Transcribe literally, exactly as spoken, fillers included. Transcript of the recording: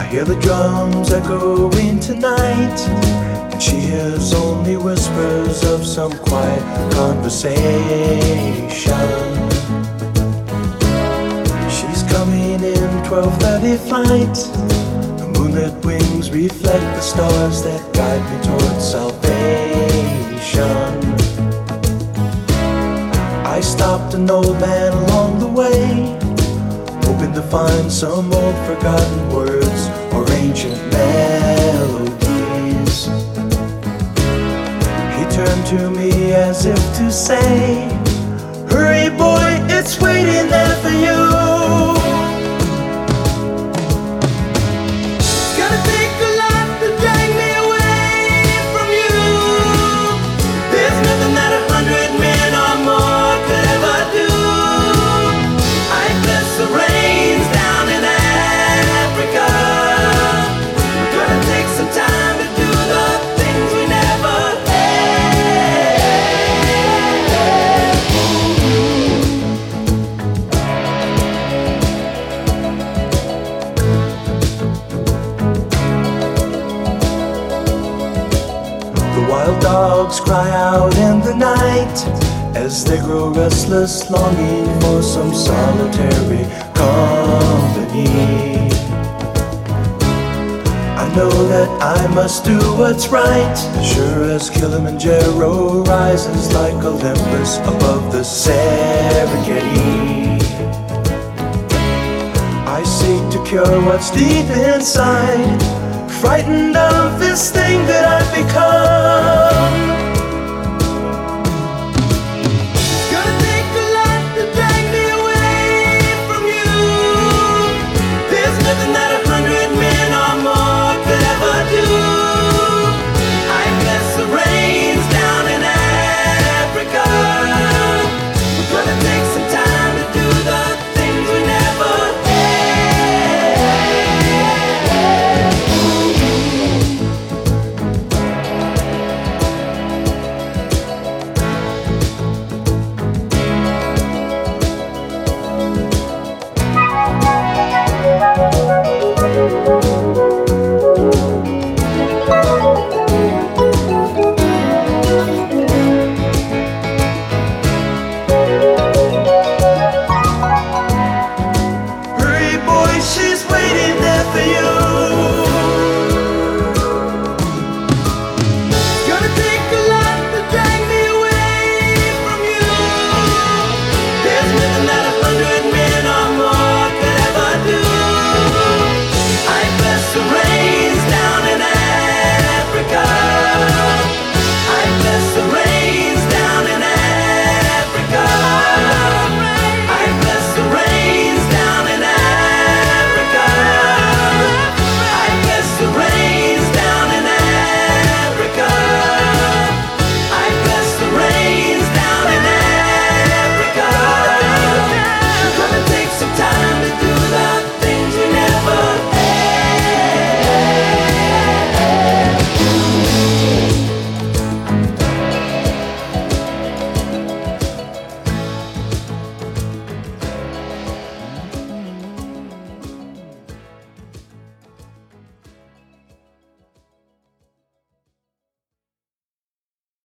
hear the drums echoing tonight, and she hears only whispers of some quiet conversation. She's coming in twelve thirty flight. The moonlit wings reflect the stars that guide me towards salvation. I stopped an old man along the way, hoping to find some old forgotten words or ancient melodies. He turned to me as if to say, "Hurry boy, it's waiting there for you." It's gonna take a lot to drag me away from you. There's nothing that a hundred men or more could ever do. I bless the rains down in Africa. We're gonna take some time to do the things we never The wild dogs cry out in the night as they grow restless, longing for some solitary company. I know that I must do what's right, sure as Kilimanjaro rises like Olympus above the Serengeti. I seek to cure what's deep inside, frightened of this thing that I've become. It's gonna take a lot to drag me away from you. There's nothing that a hundred men or more could ever do. I bless the rains down in Africa. We're gonna take some time to do the things we never Hurry boy, she's waiting there for you.